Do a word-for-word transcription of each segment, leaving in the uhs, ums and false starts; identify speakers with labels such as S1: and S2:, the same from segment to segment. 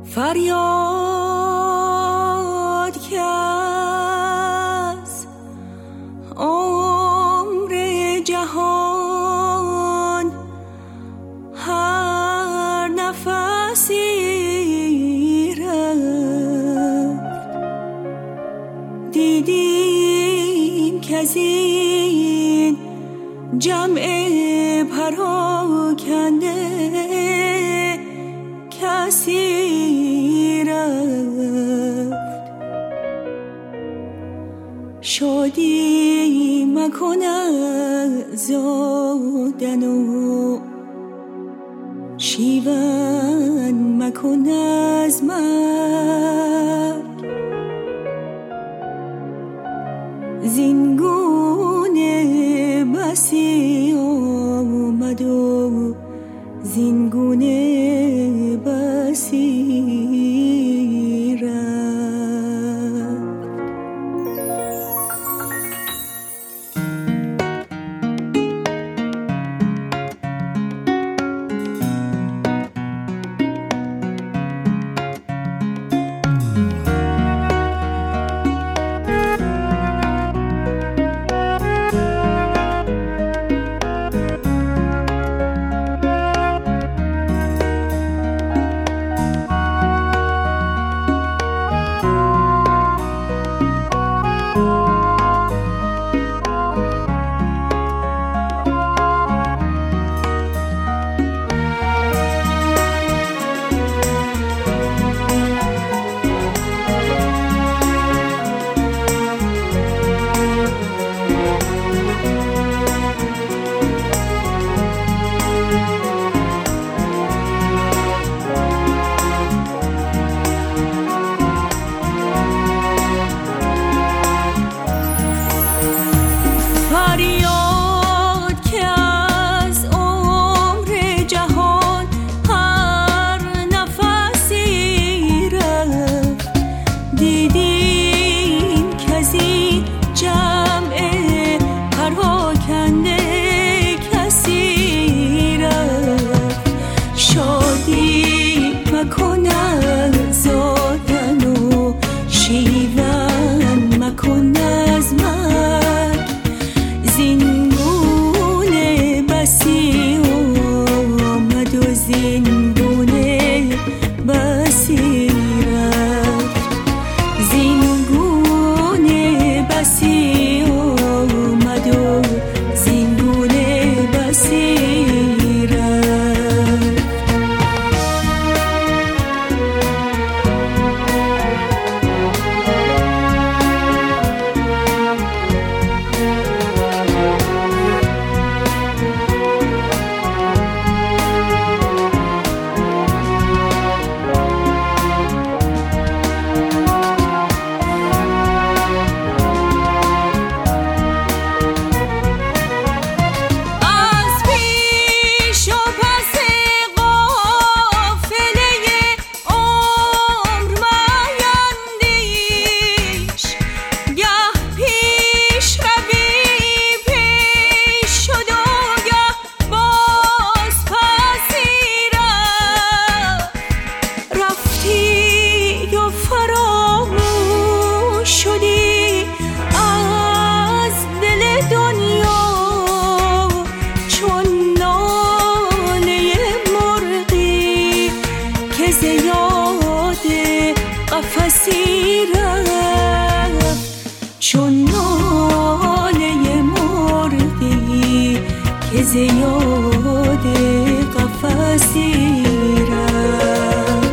S1: فریاد که از عمر جهان هر نفسی رفت، دیدیم که از این جمع پراکنده کسی رفت. شادی مکن از زادن و شیون مکن از مرگ، زینگونه بسی آمد و زینگونه بسی رفت. زیاد قفسی رفت.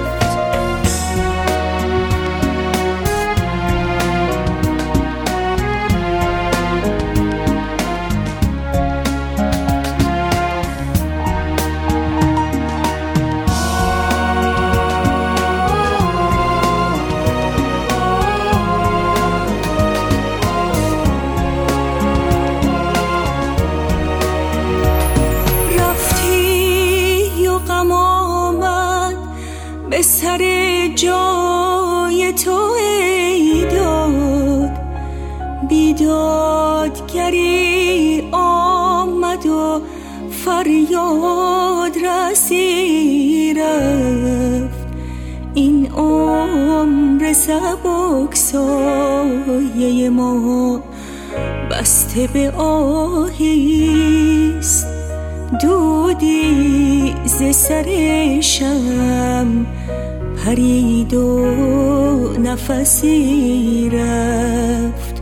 S1: به سر جای تو ای داد، بیدادگری آمد و فریاد رسی رفت. این سبک سایه ما بسته به آهیست. دودی ز سر شم پرید و نفسی رفت.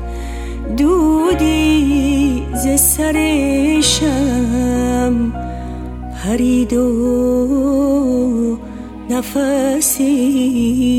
S1: دودی ز سر شم پرید و نفسی